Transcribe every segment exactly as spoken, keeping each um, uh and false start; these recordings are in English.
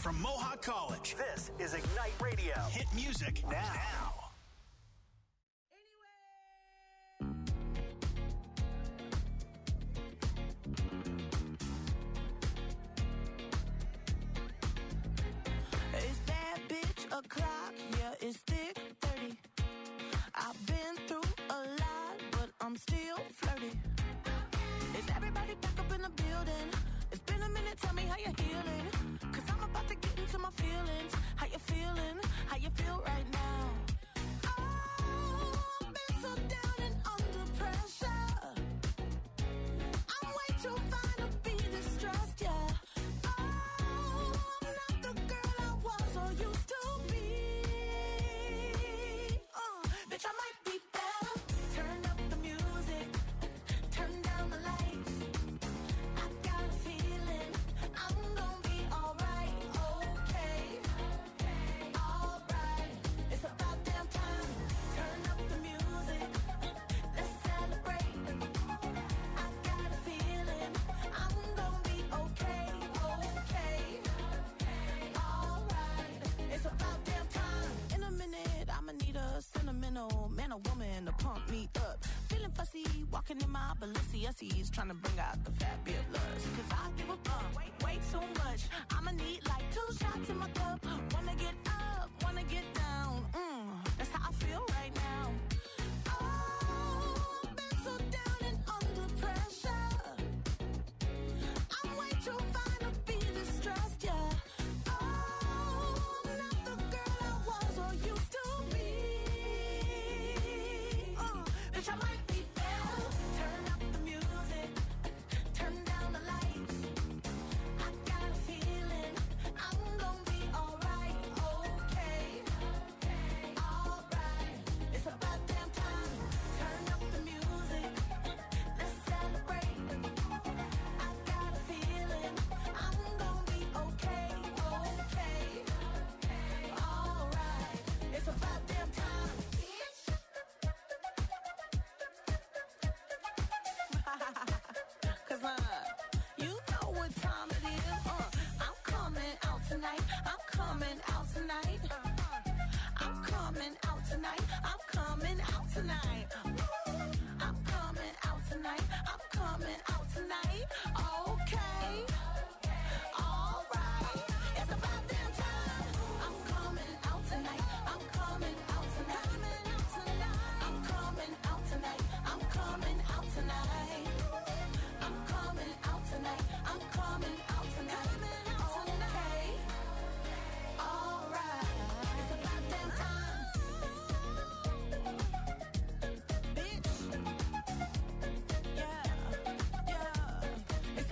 from Mohawk College. This is Ignite Radio. Hit music now. now. It's bad bitch o'clock, yeah, it's thick thirty. I've been through a lot, but I'm still flirty. Is everybody back up in the building? It's been a minute, tell me how you're healing. Cause I'm about to get into my feelings. How you feeling? How you feel right now? Oh, I've been so down and under pressure. I'm way too fine to be distressed, yeah. Man or woman to pump me up. Feeling fussy, walking in my Balenciennes, trying to bring out the fat beard lust. Cause I give a fuck, way, way too much. I'ma need like two shots in my cup. Wanna get up, wanna get down. Mm, that's how I feel right now. Oh, I've been so down and under pressure. I'm way too fine to be distressed, yeah. It's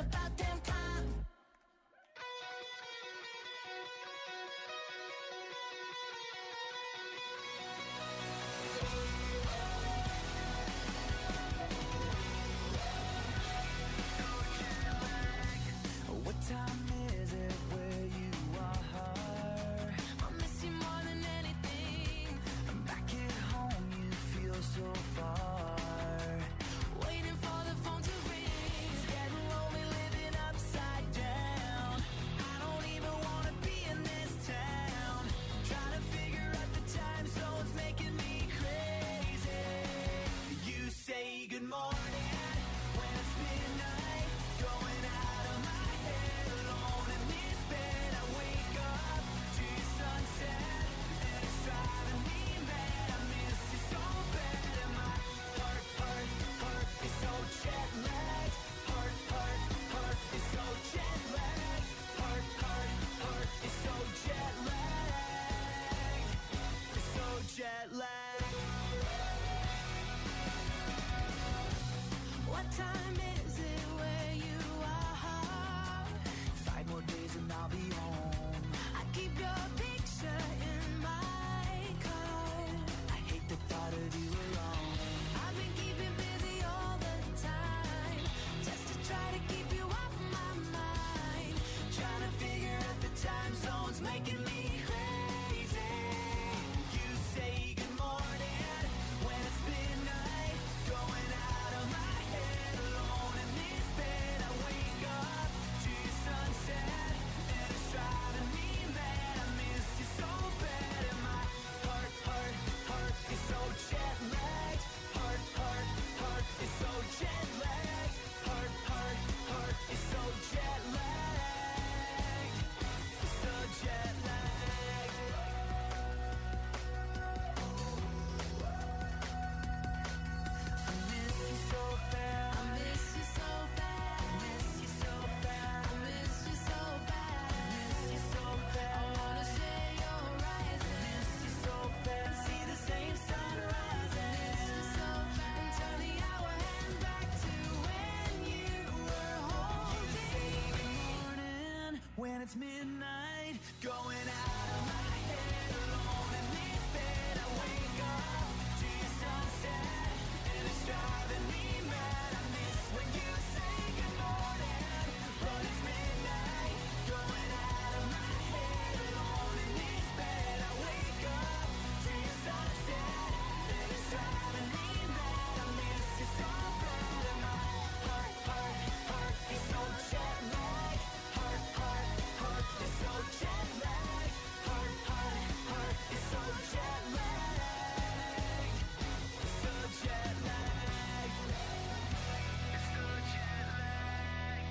when it's midnight, going out of my head, alone in this bed. I wake up to your sunset, and it's driving me mad. I miss when you say good morning, but it's midnight, going out of my head, alone in this bed. I wake up to your sunset, and it's driving me mad. I miss you so bad, and my heart, heart, heart is so jet lagged. Heart, heart, heart is so jet lagged. Heart, heart, heart is so jet lagged. It's so jet lagged. It's so jet lagged.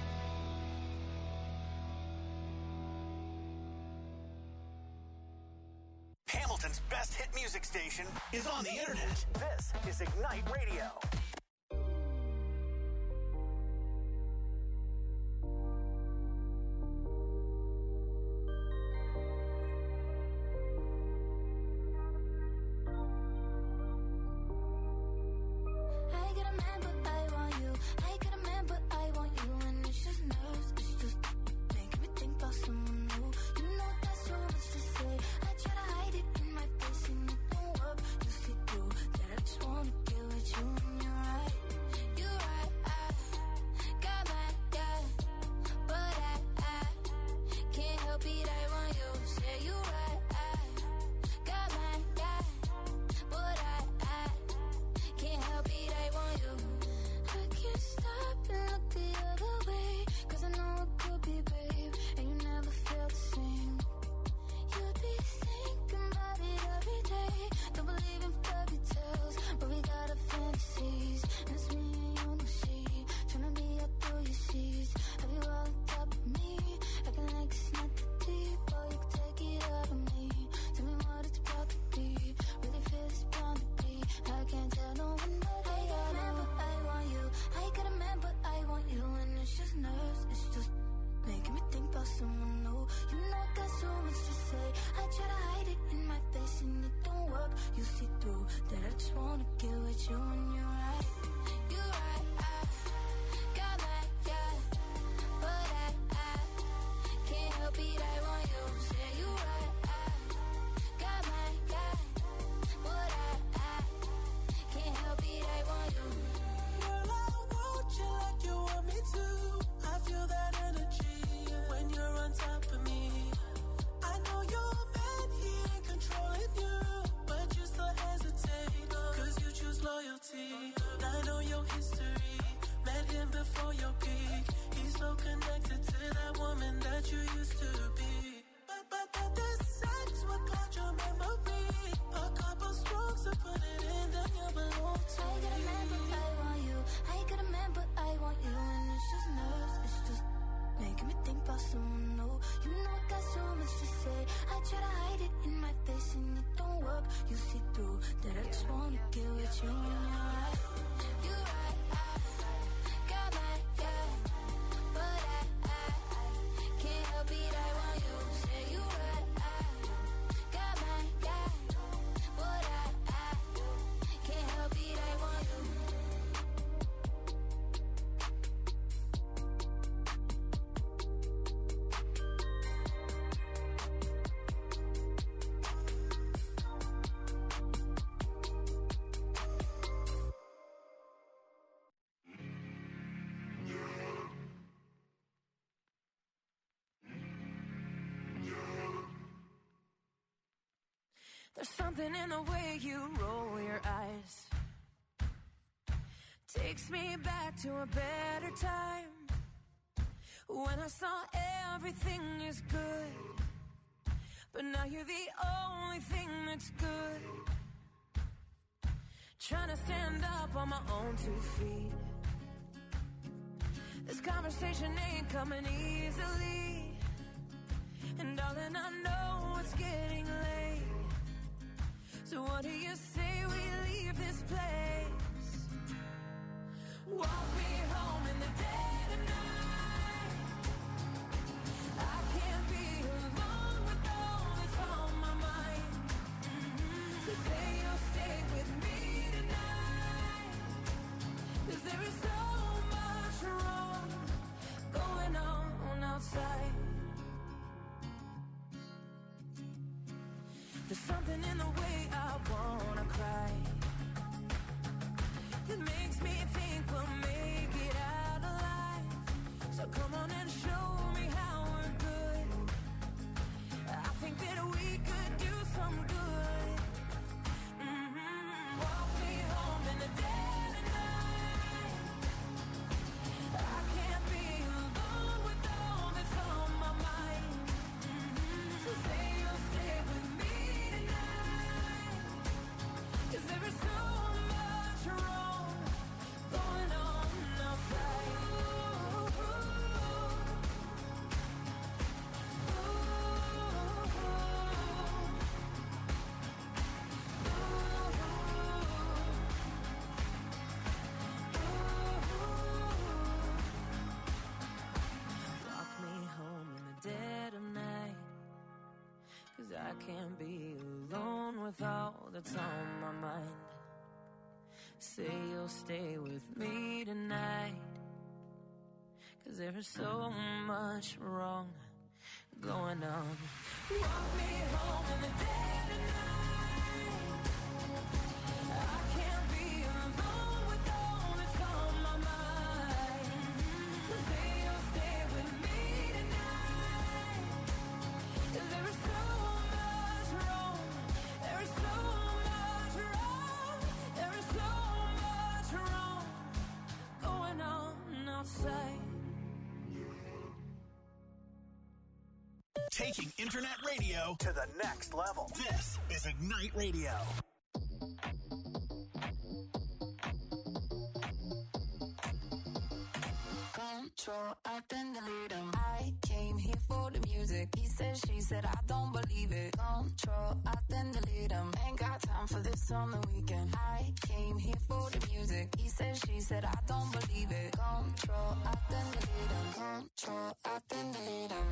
Hamilton's best hit music station is on the internet. This is Ignite Radio. I get a man, but I want you. I get a man, but I want you. And it's just nerves, it's just making me think about someone new. You know that's so much to say. I try to hide it in my face and it don't work. You see through that I just wanna get with you. And you're right, you're right. I got my guy, but I, I can't help it. I want you. Say you right. I got my guy, but I, I can't help it, I want you. I can't stop and look the other way, cause I know it could be, babe, and you never felt the same. You'd be thinking about it every day. Don't believe in fairy tales, but we got our fantasies, and it's me and you no see. Tryna be up through your seas. Have you all on top of me? Acting like it's not that deep, or you can take it out of me. Tell me what it's about to be. Really feel it's bound to be. I can't tell no one, but I got a man, but I want you. I got a man, but I want you. And it's just nerves, it's just making me think about someone new. You know I got so much to say. I try to hide it in my face and it don't work. You see through that I just wanna get with you. And you're right, you're right. I got my guy, but I, I can't help it, I want you. Say you right. I got my guy, but I, I can't help it, I want you. Girl, I want you like you want me to. I feel that energy when you're on top of me. I know your man, he ain't controlling you, but you still hesitate, cause you choose loyalty. I know your history, met him before your peak. He's so connected to that woman that you used to be. But, but, but the sex will cloud your memory. A couple strokes to put it in, then you belong to I got a man, but I want you. I got a man, but I want you. And it's just nerves, it's just making me think about someone new. You know I got so much to say. I try to hide it in my face and it don't work. You see through that I just wanna get with you. And you're right, you're right. I got my guy, but I, I can't help it, I want you. Say you right. I got my guy, but I, I can't help it, I want you. There's something in the way you roll your eyes. Takes me back to a better time, when I saw everything is good. But now you're the only thing that's good. Trying to stand up on my own two feet. This conversation ain't coming easily, and darling, I know it's getting late. So what do you say we leave this place? Walk me home in the dead of night. I can't be alone with all that's on my mind. Mm-hmm. So say you'll stay with me tonight, 'cause there is so much wrong going on outside. There's something in the way I wanna cry. It makes me think we'll make it out alive. So come on and show me how we're good. I think that we could do some good. Mm-hmm. Walk me home in the dead of night. I can't be alone with all that's on my mind. Mm-hmm. So say you'll stay with me tonight. 'Cause there is so much wrong going on outside. Ooh, ooh, walk me home in the dead of night. 'Cause I can't be alone with all that's on my mind. Say you'll stay with me tonight. 'Cause there is so much wrong going on. Walk me home in the dead of night. I can't be alone with all that's on my mind. So say you'll stay with me tonight. 'Cause there is so much wrong. There is so much wrong. There is so much wrong going on outside. Taking internet radio to the next level. This is Ignite Radio. Control, I then delete him. I came here for the music. He said, she said, I don't believe it. Control, I then delete him. Ain't got time for this on the weekend. I came here for the music. He said, she said, I don't believe it. Control, I then delete him. Control, I then delete him.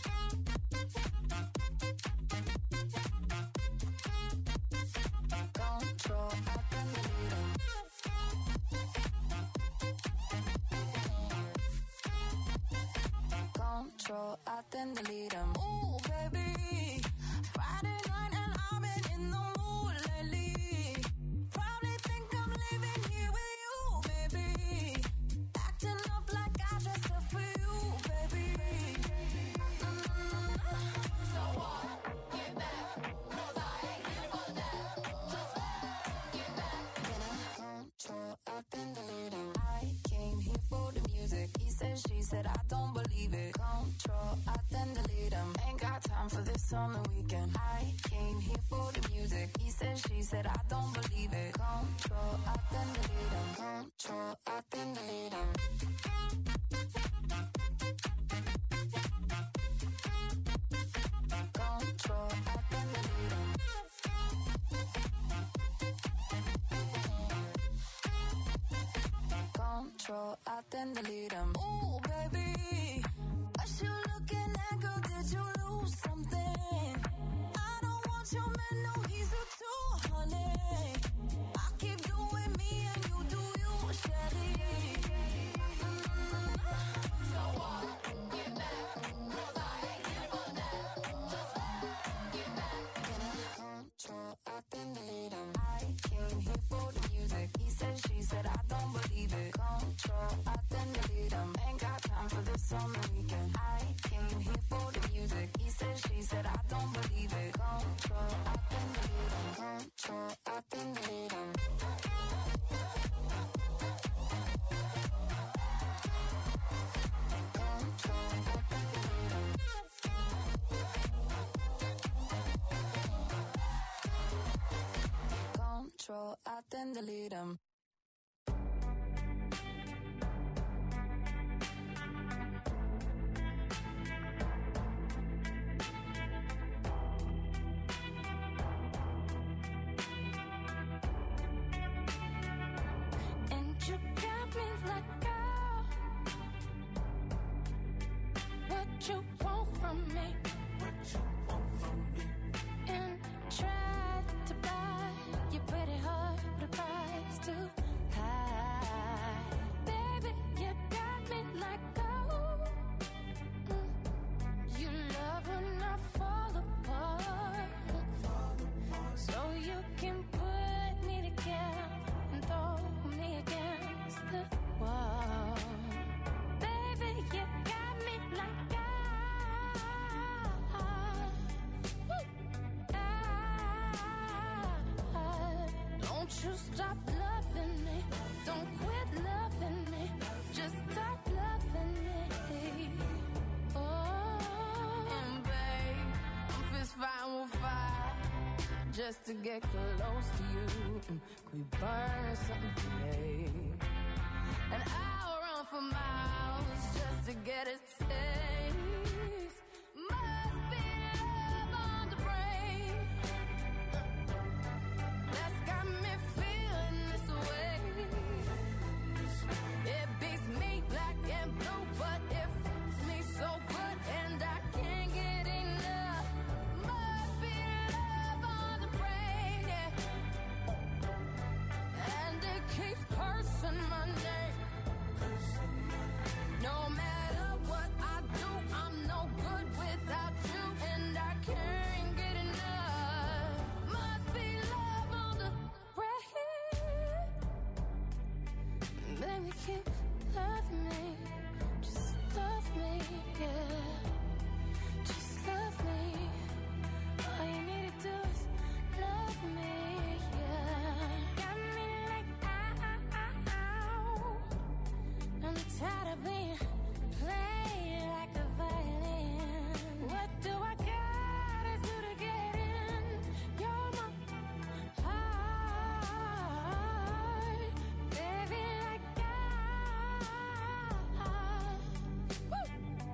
Control, I then delete him. Control, I then delete him. Ooh, baby, Friday night and I've been in the mood lately. Probably think I'm living here with you, baby. Acting up like I dressed up for you, baby. Mm-hmm. So what? Get back, 'cause I ain't here for that. Just get back. Control, I then delete him. I came here for the music. He said, she said, I don't believe it. Control, I then delete him. Ain't got time for this on the weekend. I came here for the music. He said, she said, I don't believe it. Control, I then delete him. Control, I then delete him. Control, I then delete him. Control, I then delete him. Ooh, baby, what you looking at, girl? Did you lose something? I don't want your man, no, he's a two, honey. I keep doing me and you do you, Shelly. Mm-hmm. So what? Get back, 'cause I ain't here for that. Just get back. Control, I then delete him. I came here for the music. He said, she said, I don't believe it. Control, I then delete him. Ain't got time for this on the weekend. I came here for the music. He said, she said, I don't believe it. Control, I then delete him. Control, I then delete him. Control, I then delete him. Control, I then delete him. And you got me like, girl, what you want from me? What you want from me? And try to buy your pretty heart, but the price too high. Baby, you got me like, oh, mm. You love when I fall apart. Fall apart. you stop loving me. Don't quit loving me. Just stop loving me. Oh, and babe, I'm fist fighting with fire just to get close to you. Could we burn something, babe? And I'll run for miles just to get a taste. Must be love on the brain that's got me feeling this way. It beats me black and blue, but it fits me so good and I can't get enough. Must be love on the brain, yeah. And it keeps cursing my name. No matter what I do, I'm no good without you, and I can't get enough. Must be love on the brain. Baby, keep loving me. Just love me, yeah. Just love me. All you need to do is love me, yeah. Got me like ow. I'm tired of being played like a violin. What do I gotta do to get in? You're my heart, baby, like I, woo,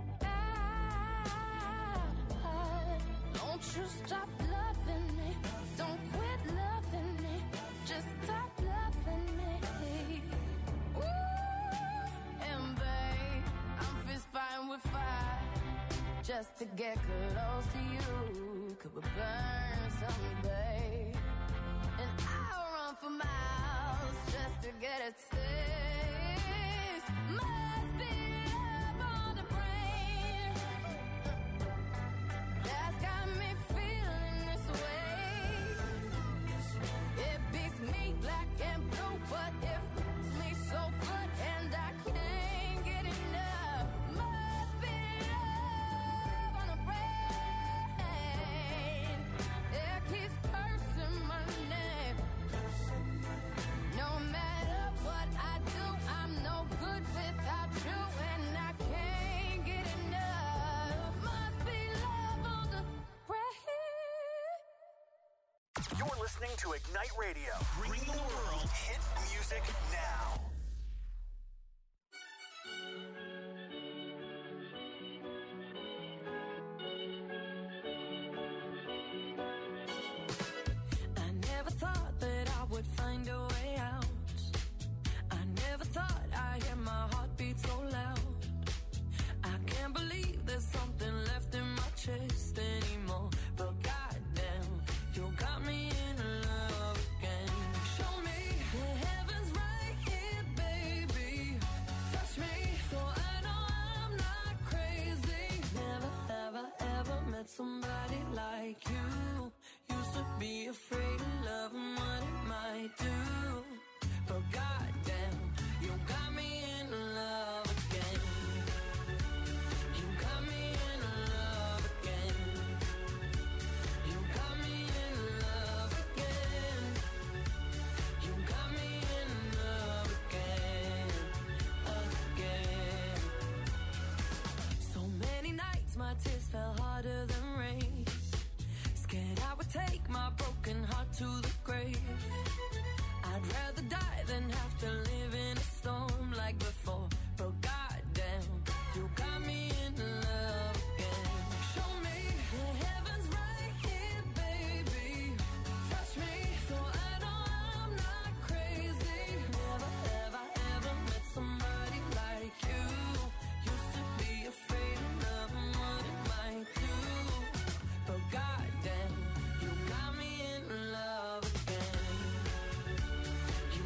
I, don't you stop loving me. Don't quit loving me. Just stop loving me. Woo. And babe, I'm fist fighting with fire just to get close to you. Could we burn something, babe? And I'll run for miles just to get a taste. Must be love on the brain that's got me feeling this way. It beats me black and blue, but it fits me so good and I can't get enough. Must be love on the brain. It keeps cursing my name. No matter what I do, I'm no good without you, and I can't get enough. Must be love on the brain. You're listening to Ignite Radio. Bring the world hit music now. I never thought that I would find a way out. I never thought I'd hear my heartbeat so loud. I can't believe there's something left in my chest anymore. But goddamn, you got me in love again. Show me the heavens right here, baby. Touch me so I know I'm not crazy. Never, ever, ever met somebody like you. Used to be afraid of love and what it might do. But goddamn, you got me in love again. You got me in love again. You got me in love again. You got me in love again, again. So many nights my tears fell harder than rain. Scared I would take my broken heart to the grave. I'd rather die than have to live in a storm like before. But goddamn, you got me in love again. Show me the heavens right here, baby. Touch me so I know I'm not crazy. Never, ever, ever met somebody like you. Used to be afraid of love and what it might do. But goddamn, you got me in love again.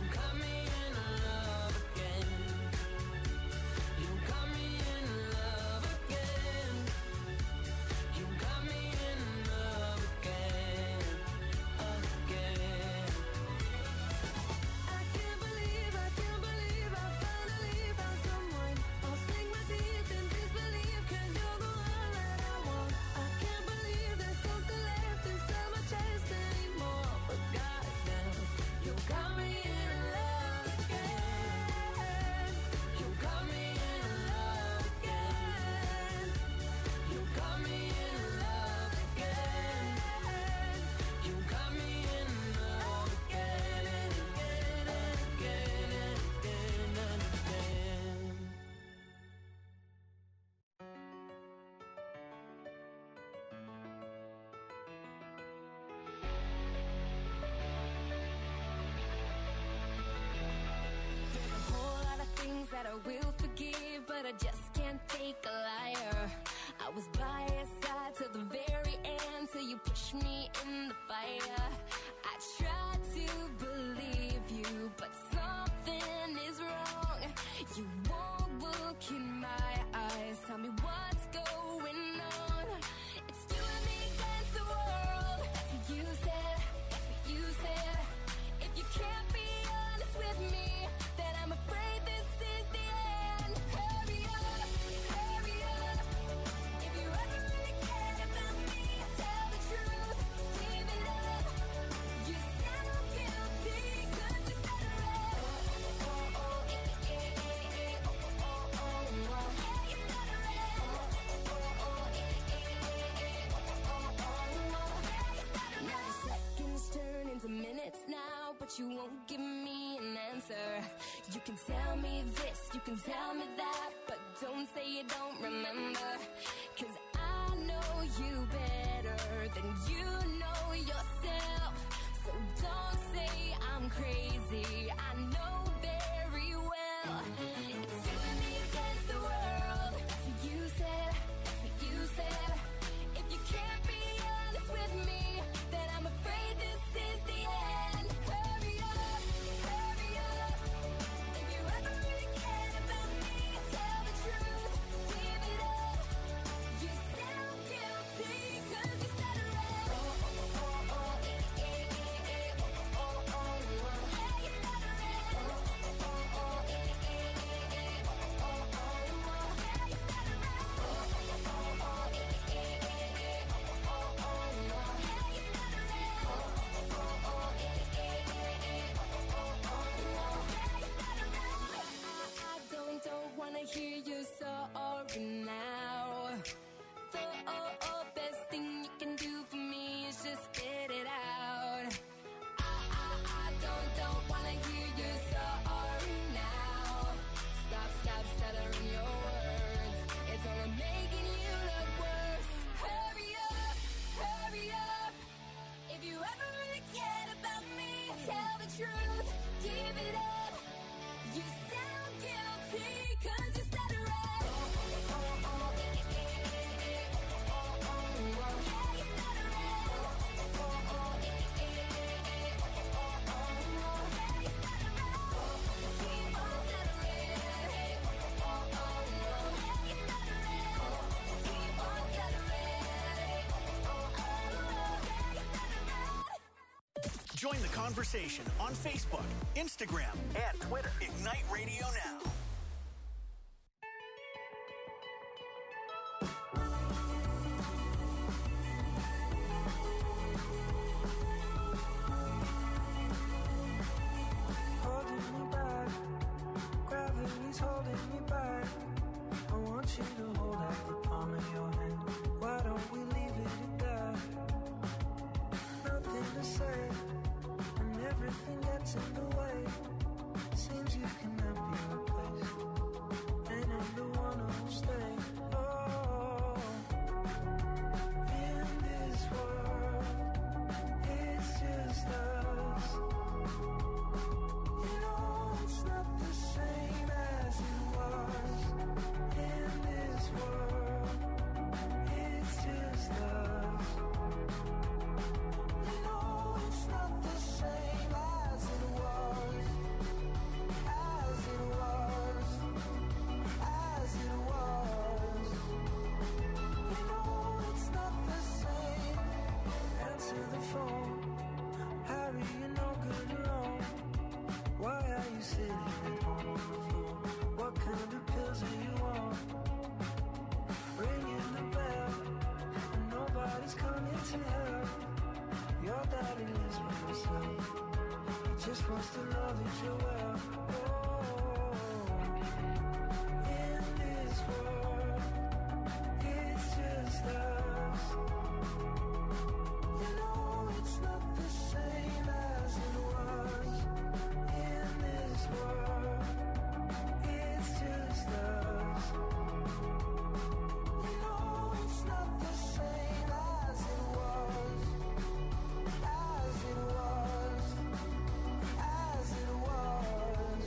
I will forgive, but I just can't take a liar. I was by your side till the very end, till you pushed me in the fire. I tried to believe you, but something is wrong. You won't look in my eyes, tell me what's going on. It's you and me against the world. That's what you said, that's what you said. If you can't be honest with me, then I'm afraid this is the end. Hurry up, hurry up. If you ever really cared about me, tell the truth, give it up. You sound guilty, cause you said it right. Oh, oh, oh, eh, eh, eh, eh, oh, oh, oh, oh, oh. Yeah, you said it right. Oh, oh, oh, eh, eh, eh, eh, oh, oh, oh, oh. Yeah, you said it right. Now the seconds turn into minutes now, but you won't give me an answer. You can tell me this, you can tell me that, but don't say you don't remember. Cause I know you better than you know yourself. So don't say I'm crazy, I know very well. It's you and me against the world. That's what you said, that's what you said. If you can't be honest with me, then I'm afraid this is the end. Hurry up, hurry up. If you ever really cared about me, tell the truth, give it up. You sound guilty, cause you said it right. Oh, oh, oh, oh, eh, eh, eh, eh, oh, oh, oh, oh. Yeah, you said it right. Oh, oh, oh, oh, eh, eh, eh, eh, oh, oh, oh, oh. Yeah, you said it right. Oh, oh, oh, oh, eh, eh, eh, eh, oh, oh, oh, oh. Yeah, you said it right. Oh, oh, oh, eh, eh, eh, eh, oh, oh, oh, oh. Yeah, you said it right. I, I don't, don't wanna hear you sorry now. The oh, oh, best thing you can do for me is just spit it out. I, I, I don't, don't wanna hear you sorry now. Stop, stop stuttering your words. It's only making you look worse. Hurry up, hurry up. If you ever really cared about me, tell the truth, give it up. You sound guilty, cause you said it right. Oh, oh, oh, oh, eh, eh, eh, eh, oh, oh, oh, oh. Yeah, you said it right. Oh, oh, oh, eh, eh, eh, eh, oh, oh, oh, oh. Yeah, you said it right. Oh, keep on stuttering. Oh, oh, oh, oh. Yeah, you said it right. Oh, keep on stuttering. Oh, oh, oh, oh. Yeah, you said it right. Join the conversation on Facebook, Instagram, and Twitter. Ignite Radio Now. Holding me back, gravity's holding me back. I want you to hold out the palm of your hand. Why don't we leave it at that? Nothing to say, and everything gets in the way. Seems you cannot be replaced, and I'm the one who'll stay. Oh, in this world, it's just us. You know it's not the same as it was. In this world, it's just us. You know it's not the same as it was. As it was. As it was. You know it's not the same. Answer the phone. Harry, you're no good alone. Why are you sitting at home on the floor? What kind of pills are you on? Ringing the bell, and nobody's coming to help. Your daddy lives by himself. He just wants to know that you're well. Oh, in this world, it's just us. You know it's not the same as it was. In this world, it's just us. You know it's not the same as it was. As it was. As it was.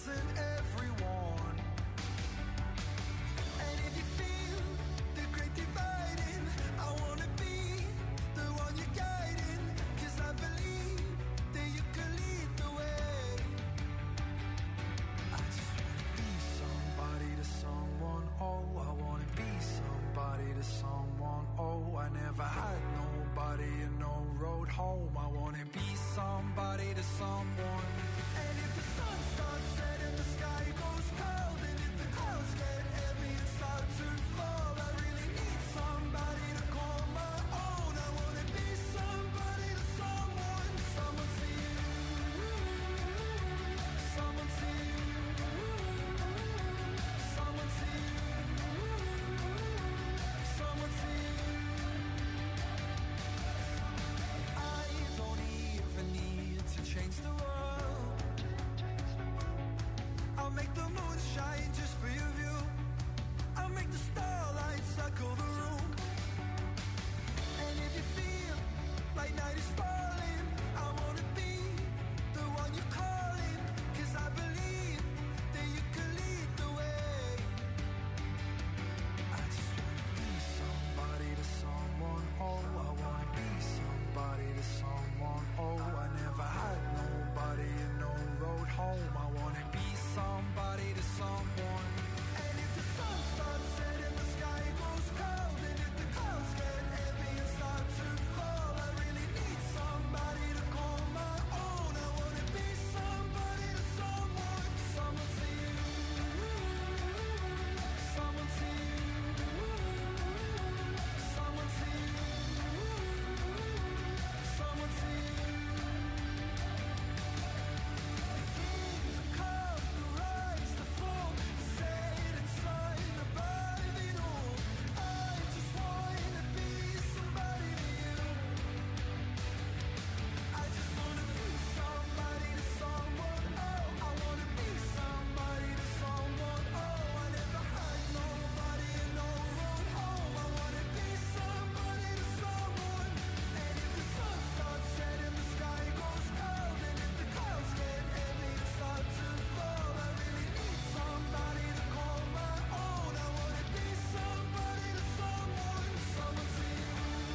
isn't everyone. And if you feel the great dividing, I wanna be the one you're guiding, 'cause I believe that you can lead the way. I just wanna be somebody to someone, oh, I wanna be somebody to someone, oh, I never had nobody and no road home, I wanna be somebody to someone. And if the sun starts setting, the sky goes cold, and if the clouds get heavy and start to fall, I really need somebody to call my own. I wanna be somebody to someone, someone to you, someone to you, someone to you, someone to you. I don't even need to change the world. I'll make the moon shine just for your view. I'll make the starlight circle the room. And if you feel like night is falling, I wanna be the one you're calling, 'cause I believe that you can lead the way. I just wanna be somebody to someone, oh, I wanna be somebody to someone, oh, I never had nobody and no road home, I wanna be somebody to someone. And if the sun starts setting, the sky goes cold, and if the clouds get heavy and start to fall, I really need somebody to call my own. I wanna be somebody to someone, someone to you, someone to you, someone to you, someone to you. Come, the rise, the fall, set inside above it all. I just wanna be somebody to you. I just wanna be somebody to someone, oh, I wanna be somebody to someone, oh, I never had nobody and no road home, I wanna be somebody to someone. And if the sun starts setting, the sky goes cold, and if the clouds get heavy and start to fall, I really need somebody to call my own. I wanna be somebody to someone, someone to you,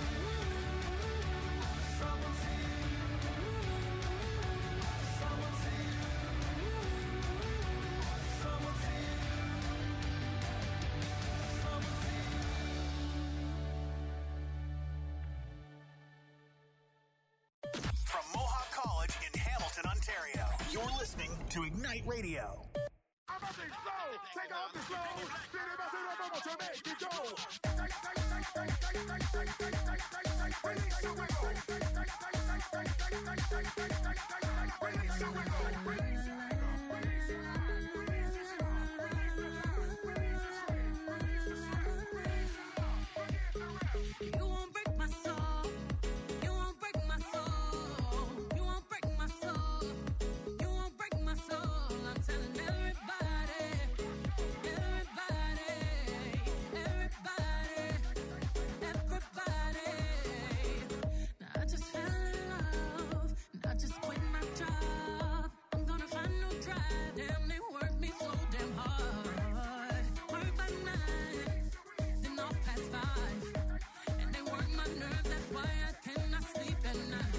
someone to you, someone to you, someone to you, someone to you. From Mohawk College in Hamilton, Ontario, you're listening to Ignite Radio. Take off the slow. To make it go. Release your wiggle. Release your wiggle. Release your You won't break my soul. You won't break my soul. You won't break my soul. You won't break my soul. I'm telling everybody, everybody, everybody, everybody. Now I just fell in love. And I just quit my job. I'm gonna find no drive. Damn, they work me so damn hard. Work by nine, then off past five. And they work my nerves, that's why I cannot sleep at night.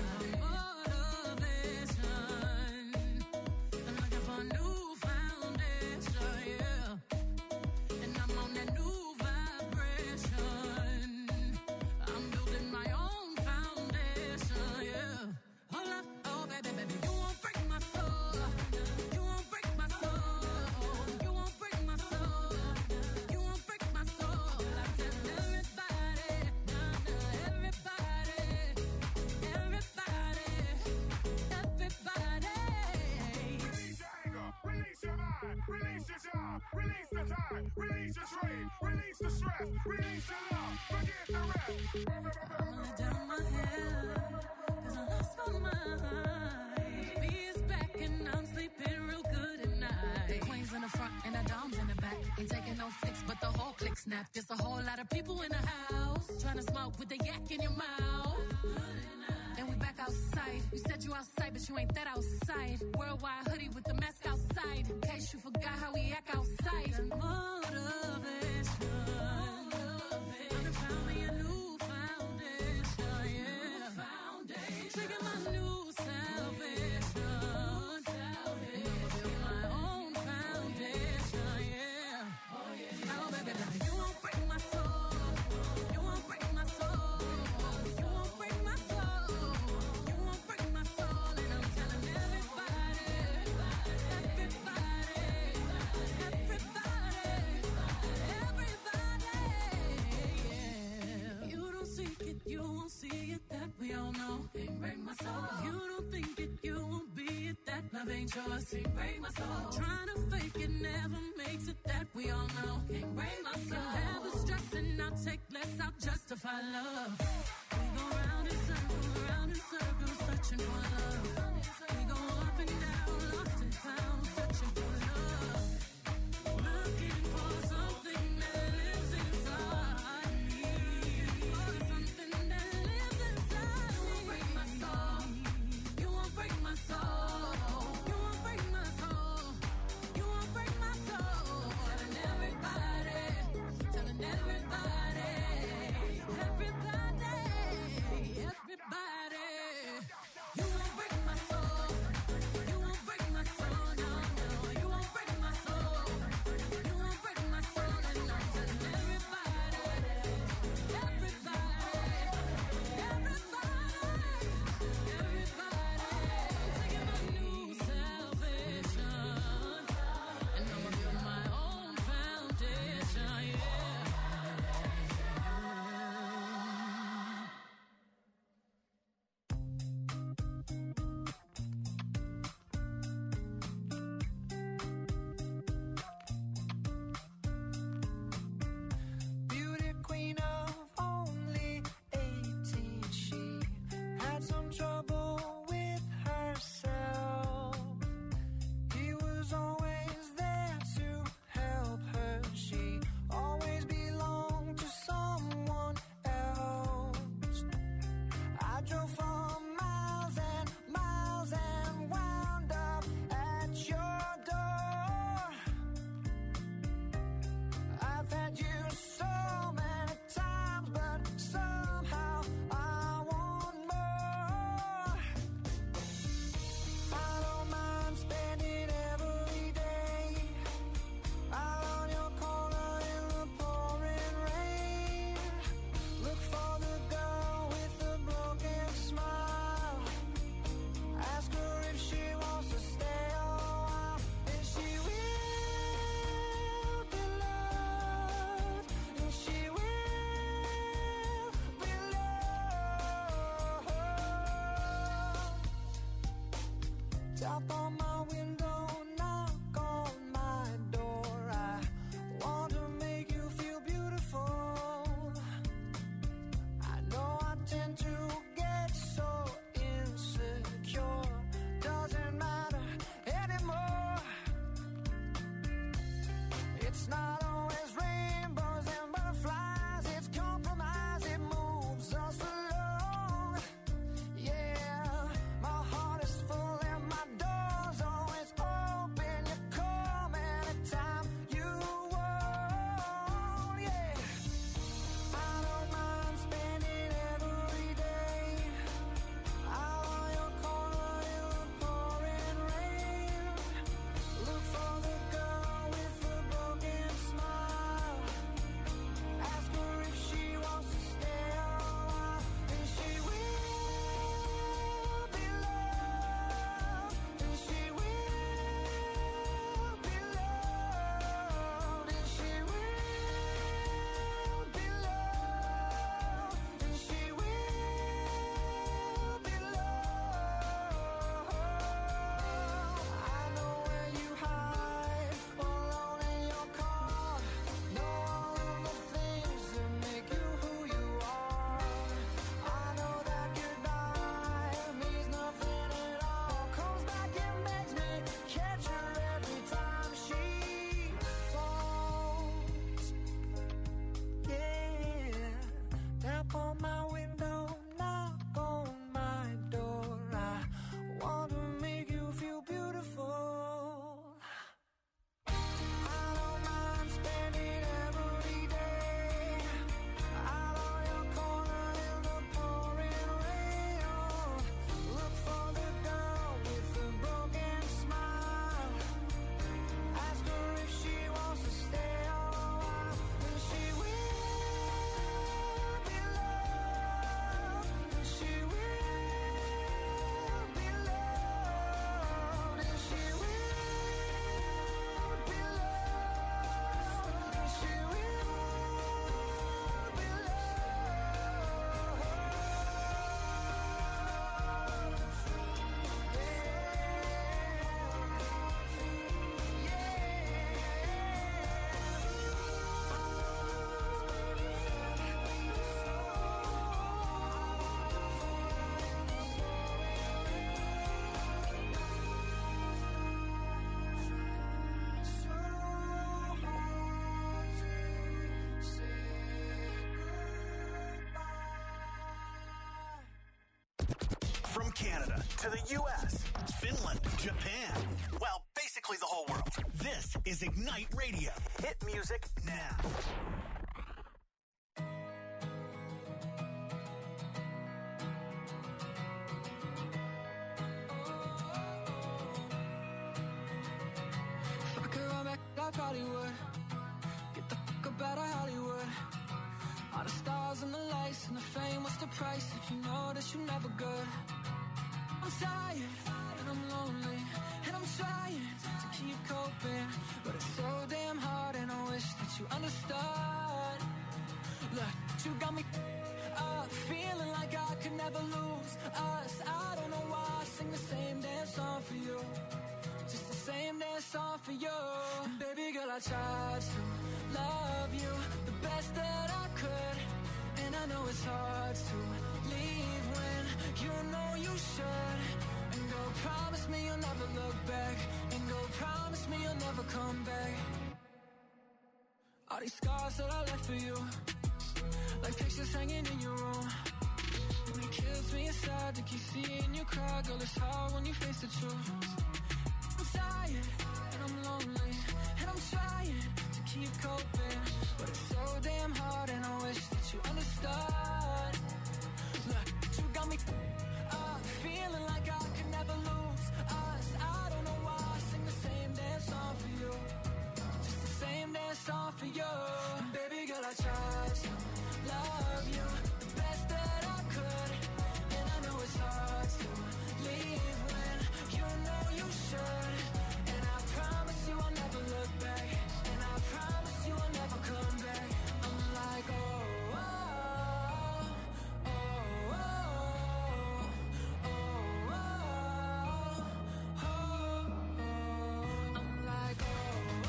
Motivation, I'm looking for a new foundation, yeah. And I'm on that new vibration. I'm building my own foundation, yeah. Hold up, oh baby, baby, you won't break my soul. You won't break my soul. You won't break my soul. You won't break my soul. I tell everybody, nah, nah, everybody, everybody, everybody. Release your anger. Release your mind. Release your job. Release the time. Release your dream. Release the stress. Release your love. Forget the rest. I'm gonna down my head, 'cause I lost my mind. B is back and I'm sleeping real good at night. The queen's in the front and the dom's in the back. Ain't taking no flicks, but the whole click snap. There's a whole lot of people in the house trying to smoke with the yak in your mouth. Good enough. and we back outside. You said you outside, but you ain't that outside. Worldwide hoodie with the mask outside. In case you forgot how we act outside. Motivation. I'm found me a new foundation, yeah. Trigger my new salvation. And I'ma build my own foundation, yeah. Oh, baby, baby, you won't break my soul. You won't break my soul. You won't break my soul. You won't break my soul. And I'm telling everybody, everybody, everybody, everybody, yeah. You don't seek it, you won't see it, that we all know. Can't break my soul. You don't think it, you won't be it, that love ain't yours. Can't break my soul. Trying to fake it never makes it, that we all know. Can't break my soul. Have the stress and I'll take less, I'll justify love. We go round in circles, round in circles, searching for love. We go up and down, lost and found, searching for love. Looking for something that lives inside me. For something that lives inside me. You won't break my soul. You won't break my soul. You won't break my soul. You won't break my soul. Telling everybody, telling everybody, everybody, everybody. You won't break my soul. You won't break my soul. No, no. You won't break my soul. You won't break my soul. And I'm telling everybody, everybody, everybody, everybody. I'm taking my new salvation, and I'ma build my own foundation, yeah. Beauty queen of only eighteen, she had some trouble with herself. He was always there to help her. She always belonged to someone else. I drove for miles and miles and wound up at your door. I've had you so many times, but somehow I want more. I don't mind spending every day out on your corner in the pouring rain. Look for the girl with the broken smile. Ask her if she wants to stay a while, and she will be loved, and she will be loved. Tap on my window, knock on my door. I want to make you feel beautiful. I know I tend to get so insecure. Doesn't matter anymore. It's not always rainbows and butterflies. It's compromise. It moves us along. Yeah, my heart is full and my door's always open. You come anytime you want. Yeah, I don't mind spending every day out on your corner in the pouring rain. Look for the girl with the broken smile. Canada to the U S, Finland, Japan. Well, basically the whole world. This is Ignite Radio. Hit music now. If I could run back, I probably would. Get the fuck up out of Hollywood. All the stars and the lights and the fame, what's the price if you know that you're never good? I'm tired and I'm lonely and I'm trying to keep coping, but it's so damn hard and I wish that you understood. Look, you got me up, feeling like I could never lose us. I don't know why I sing the same damn song for you, just the same damn song for you. And baby girl, I tried to love you the best that I could, and I know it's hard to leave when you know you should. And go promise me you'll never look back, and go promise me you'll never come back. All these scars that I left for you, like pictures hanging in your room, and it kills me inside to keep seeing you cry. Girl, it's hard when you face the truth. I'm tired and I'm lonely and I'm trying to keep coping, but it's so damn hard and I wish that you understood. Look, you got me up, feeling like I could never lose us. I don't know why I sing the same damn song for you, just the same damn song for you. And baby girl, I tried to love you the best that I could, and I know it's hard to leave when you know you should. And I promise you I'll never look back, and I promise you I'll never come back. I'm like, oh, oh, oh, oh, oh, oh, oh, oh. I'm like, oh,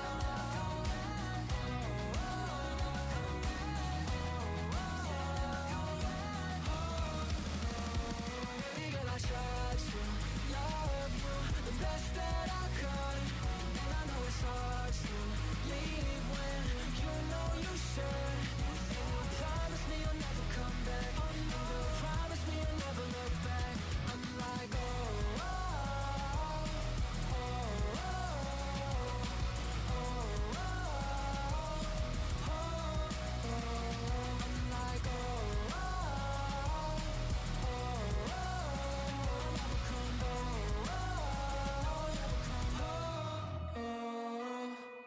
baby girl, I tried to love you the best that I could, and I know it's hard to leave when you know you should. And you promise me you'll never come back, and you promise me you'll never look back. I'm like, oh, oh, oh, oh, oh, oh, oh, oh. I'm like, oh, oh, oh, oh, never come back, oh, never come back, oh.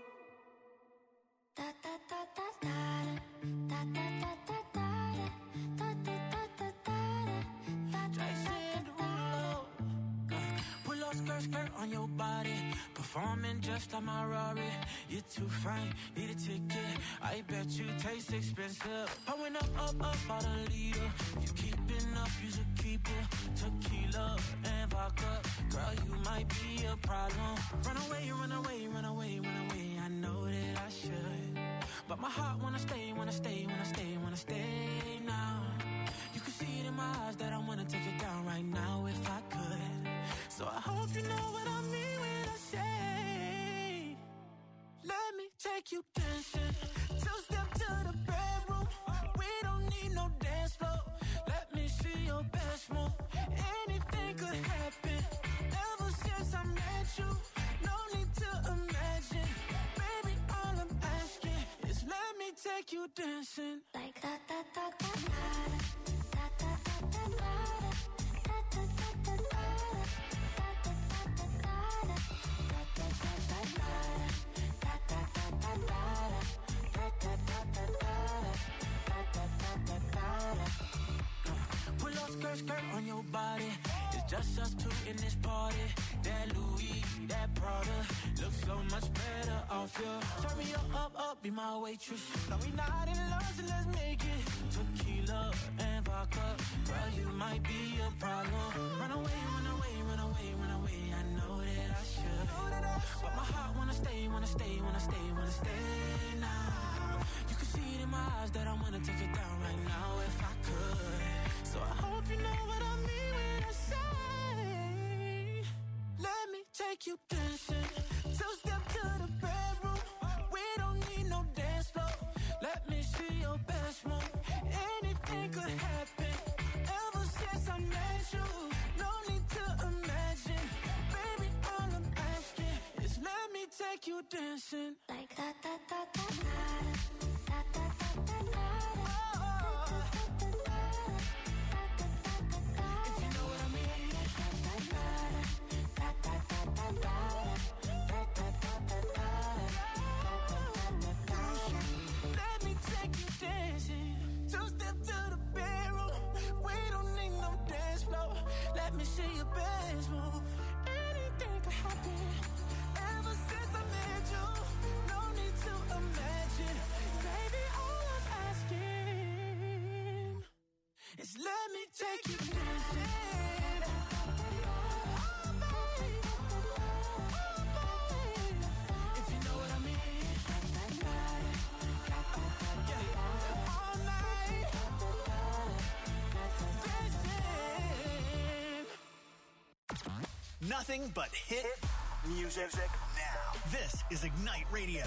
Da da da da da da da da da da da da da da Jason Derulo. Pull up skirt, skirt on your body, performing just like my Rari. You're too fine, need a ticket. I bet you taste expensive. Pouring up, up, up, about a liter. If you keeping up, you should keep it. Tequila and vodka, girl, you might be a problem. Run away, run away, run away, run away. I know that I should, but my heart wanna stay, wanna stay, wanna stay, wanna stay now. You can see it in my eyes that I wanna take it down right now if I could. So I hope you know what I mean when I say, let me take you dancing. Two step to the bedroom. We don't need no dance floor. Let me see your best move. Anything could happen. Ever since I met you, no need to imagine. Baby, all I'm asking is let me take you dancing. like da da da da da da da da da da da da Pull up skirt, skirt on your body. It's just us two in this party. That Louis, that Prada looks so much better off you. Turn me up, up, up, be my waitress. No, we not in love, so let's make it. Tequila and vodka, girl, you might be a problem. Run away, run away, run away, run away. I know that I should, but my heart wanna stay, wanna stay, wanna stay, wanna stay now. You can see it in my eyes that I wanna take it down right now if I could. So I hope you know what I mean when I say, let me take you dancing. Two step to the bedroom. We don't need no dance floor. Let me see your best move. Anything could happen. Ever since I met you, no take you dancing. Like da da da da da da da da da da. If you know what I mean. Let me take you dancing. Two step to the bedroom. We don't need no dance floor. Let me see your best move. Anything could happen. Ever since I met you, no need to imagine. Baby, all I'm asking is let me take you dancing. Oh, baby. Oh, baby. If you know what I mean. Yeah. All night. Dancing. Nothing but hit music now. This is Ignite Radio.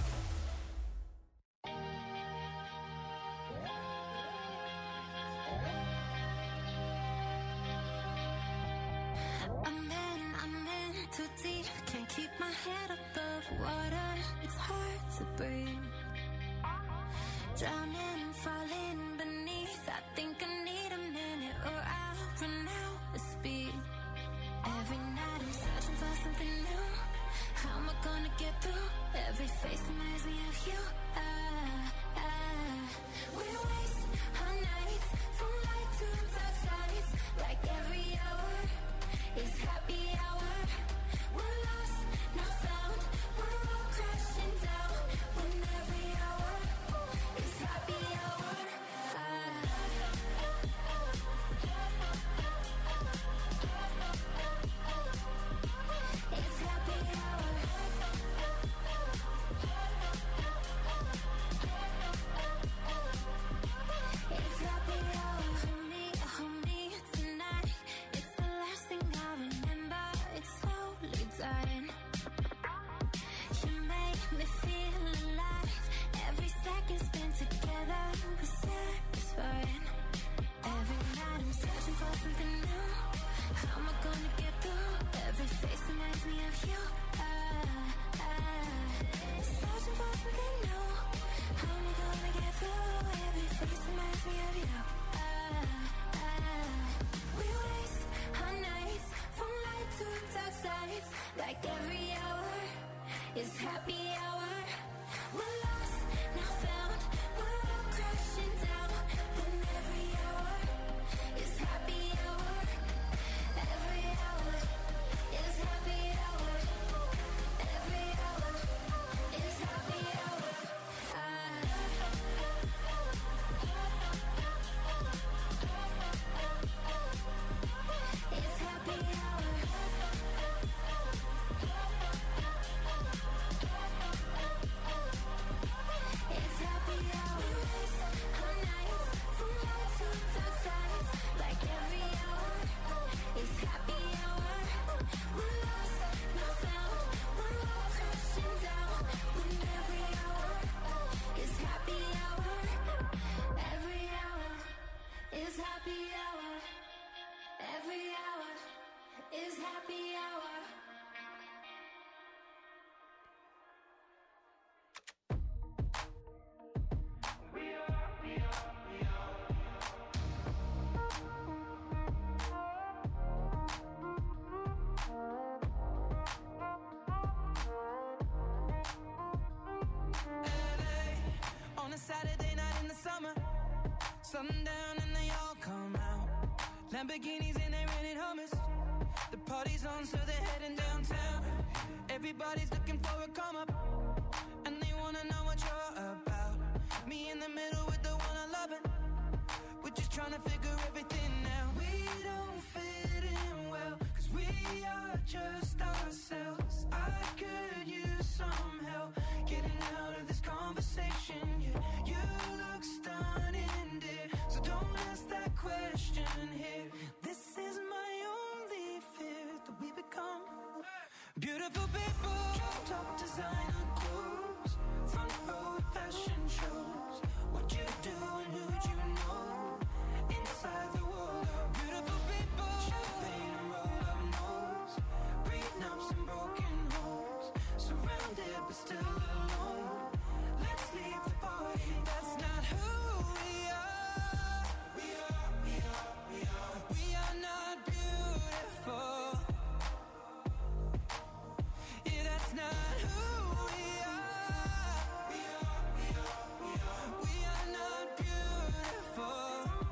I'm in, I'm in too deep. Can't keep my head above water. It's hard to breathe. Drowning, falling beneath. I think I need a minute or I'll run out of speed. Every night I'm searching for something new. How am I gonna get through? Every face reminds me of you. Ah, ah. We waste our nights from light to dark sides. Like every hour is happy hour. We're lost, not found. We're all crashing down. When every hour is happy hour. Ah. It's happy hour. It's happy hour. Hold me, hold me tonight. It's the last thing I remember. It's slowly dying. You make me feel alive. Every second spent together was satisfying. Every night I'm searching for something new. How am I gonna get through? Every face reminds me of you. Ah, ah. Searching for something new. How am I gonna get through? Every face reminds me of you. Ah, ah. We waste our nights from light to dark sides. Like every hour is happy hour. We're lost, now found. We're all crashing down. When every hour is happy hour. Every hour is happy hour. Every hour is happy hour. Ah. It's happy hour. It's happy hour. Our nights from light to dark sides. Like every hour is happy hour. We're lost, not found. We're all crashing down. When every hour is happy hour. Every hour is happy hour. Every hour is happy hour. On a Saturday night in the summer, sundown and they all come out. Lamborghinis and they rented Hummers. The party's on, so they're heading downtown. Everybody's looking for a come up, and they wanna know what you're about. Me in the middle with the one I love it. We're just trying to figure everything out. We don't fit in well, cause we are just ourselves. I could use some help getting out of this conversation. Yeah, you look stunning, dear, so don't ask that question here. This is my only fear, that we become beautiful people. Top designer clothes, front row fashion shows. What you do and who'd you know? Inside the world of beautiful people. Champagne and rolled up nose, prenups and broken homes. Surrounded surrounded but still alone. Let's leave the party. That's not who we are. We are, we are, we are. We are not beautiful. Yeah, that's not who we are. We are, we are, we are. We are not beautiful.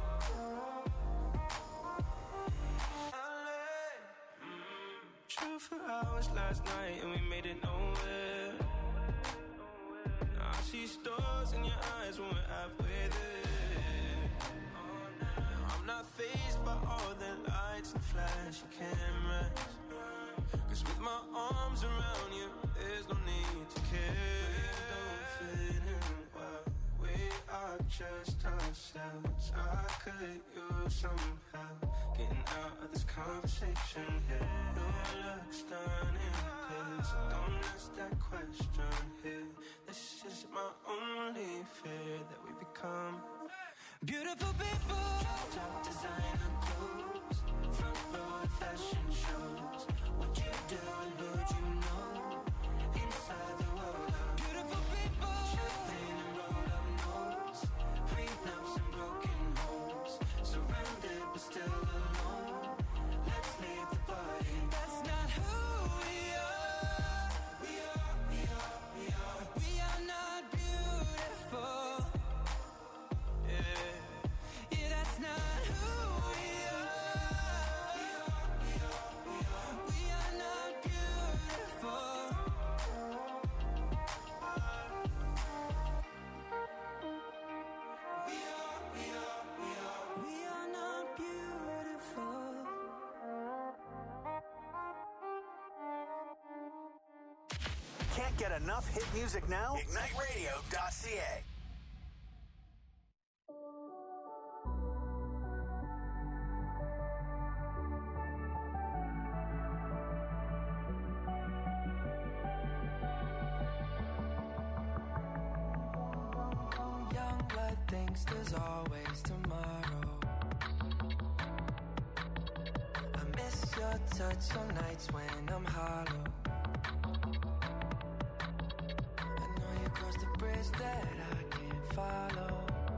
True for hours last night and we made it nowhere. Now I see stars in your eyes when we're halfway there. Oh, now I'm not fazed by all the lights and flashy cameras. Cause with my arms around you, there's no need to care. We don't fit in well, we are just ourselves. I could use some help getting out of this conversation here. Your looks stunning here, so don't ask that question here. This is my only fear, that we become beautiful people. Top designer clothes, front row fashion shows. What you do and who'd you know? Inside the world of beautiful people. Champagne and rolled up nose, prenups and broken homes. Surrounded but still alone. Let's leave the party. That's not who we are. We are, we are, we are. We are not beautiful. Yeah, yeah, that's not who we are. We are, we are, we are. We are not beautiful. We are, we are, we are. We are not beautiful. Can't get enough hit music now? ignite radio dot c a. Young blood thinks there's always tomorrow. I miss your touch on nights when I'm hollow. I know you crossed the bridge that I can't follow.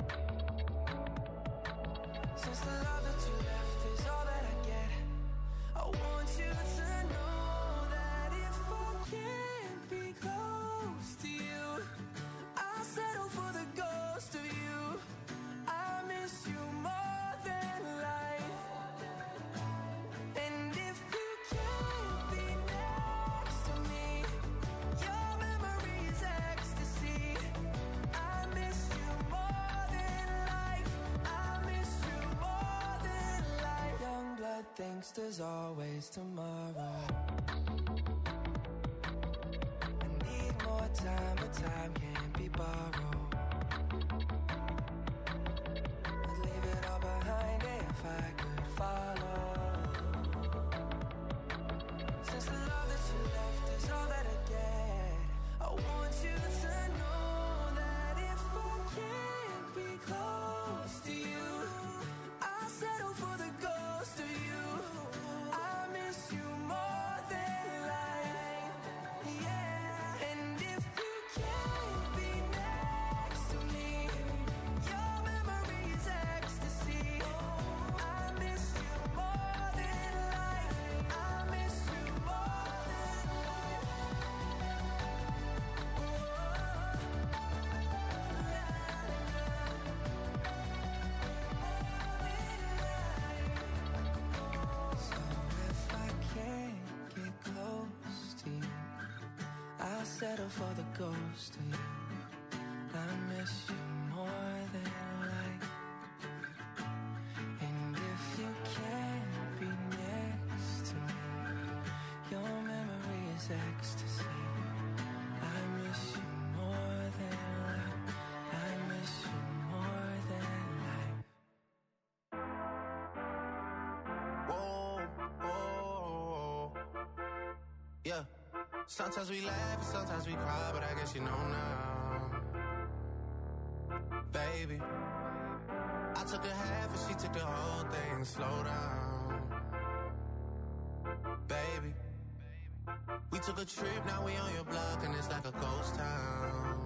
Since the love that you left is all that I get, I want you to know that if I can't be close to you, I'll settle for the ghost of you. I miss you more than life. And if you can't be next to me, your memory is ecstasy. I miss you more than life. I miss you more than life. Young blood thinks there's always tomorrow. I need more time, but time can't be borrowed. I'd leave it all behind if I could follow. Since the love that you left is all that I get, I want you to know that if I can't be close to you, I'll settle for the ghost of you. I miss you more than life. Yeah. And if you can't be next to me, your memory is ecstasy. I miss you more than life. I miss you more than life. So if I can't get close to you, I'll settle for the ghost of you. I miss you more than life. And if you can't be next to me, your memory is ecstasy. I miss you more than life. I miss you more than life. Whoa, whoa, yeah. Sometimes we laugh and sometimes we cry, but I guess you know now, baby. I took a half and she took the whole thing. Slow down, baby. We took a trip, now we on your block, and it's like a ghost town.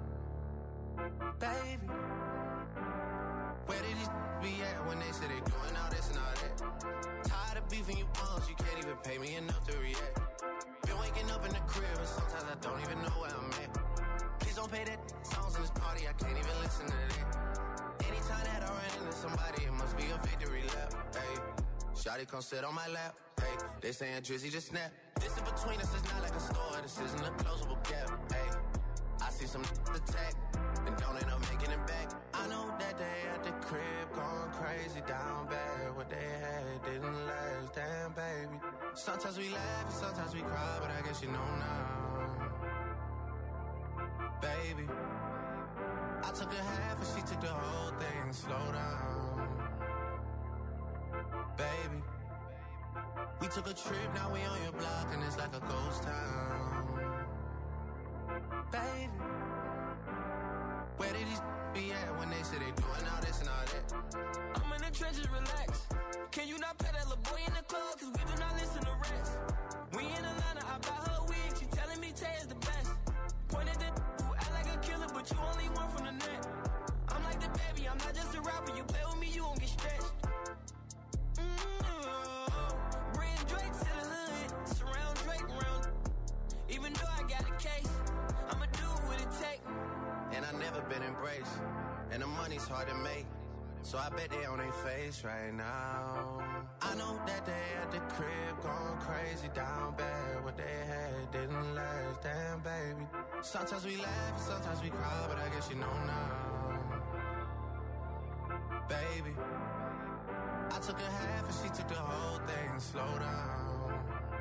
Baby, where did these be at when they say they doing all this and all that? Tired of beefing you bums, you can't even pay me enough to react. Been waking up in the crib, and sometimes I don't even know where I'm at. Please don't pay that songs in this party, I can't even listen to that. Anytime that I run into somebody, it must be a victory lap. Hey, shawty come sit on my lap. Hey, they saying Drizzy just snap. This in between us is not like a store, this isn't a closable gap. Hey, I see some attack, and don't end up making it back. I know that they at the crib going crazy down bad. What they had didn't last, damn baby. Sometimes we laugh and sometimes we cry, but I guess you know now. Baby, I took a half and she took the whole thing. Slow down, baby. We took a trip, now we on your block, and it's like a ghost town. Baby, where did these be at when they say they doing all this and all that? I'm in the trenches, relax. Can you not pay that little boy in the club? Cause we do not listen to rest. We in Atlanta, I buy her wig. She telling me Tay is the best. Pointed at who act like a killer, but you only one from the net. I'm like the baby, I'm not just a rapper. You play with me, you won't get stretched. Mm-hmm. Bring Drake to the hood. Surround Drake around. Even though I got a case, I'ma do what it take. And I never been embraced, and the money's hard to make, so I bet they on their face right now. I know that they at the crib going crazy down bad. What they had didn't last, damn baby. Sometimes we laugh and sometimes we cry, but I guess you know now. Baby, I took a half and she took the whole thing. Slow down,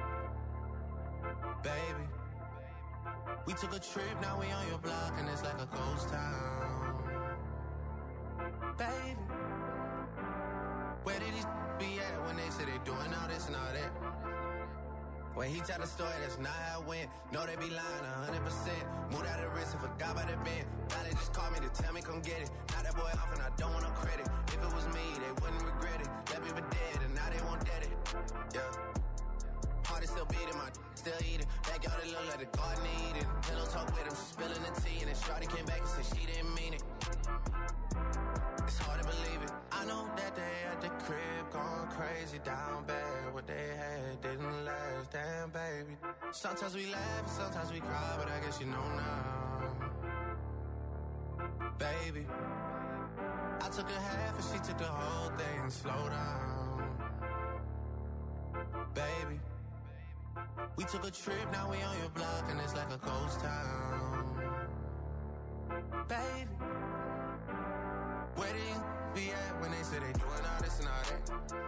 baby. We took a trip, now we on your block, and it's like a ghost town. Baby, where did these be at when they say they doing all this and all that? When he tell the story, that's not how it went. No, they be lying one hundred percent. Moved out of the wrist and forgot about the bend. Now they just called me to tell me come get it. Now that boy off and I don't want no credit. If it was me, they wouldn't regret it. Left me for dead and now they won't dead it. Yeah. Heart is still beating, my still eating. Backyard it look like the garden eating. Pillow talk with him, she spilling the tea. And then Shawty came back and said she didn't mean it. It's hard to believe it. I know that they at the crib going crazy down bad. What they had didn't last, damn baby. Sometimes we laugh and sometimes we cry, but I guess you know now. Baby, I took a half and she took the whole thing. Slow down, baby. We took a trip, now we on your block, and it's like a ghost town. Baby, where did these be at when they say they doing all this and all that?